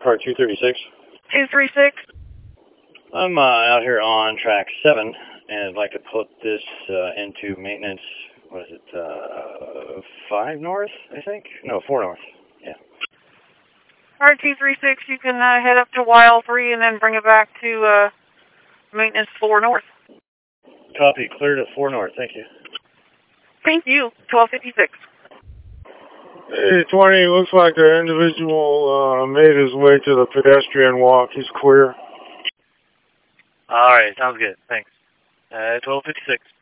car 236. 236. I'm out here on track 7, and I'd like to put this into maintenance. What is it? 5 north, I think? No, 4 north. Yeah. Car 236, you can head up to YL3 and then bring it back to maintenance 4 north. Copy. Clear to 4 north. Thank you. Thank you. 1256. Hey, 20, looks like the individual made his way to the pedestrian walk. He's clear. All right, sounds good. Thanks. 1256.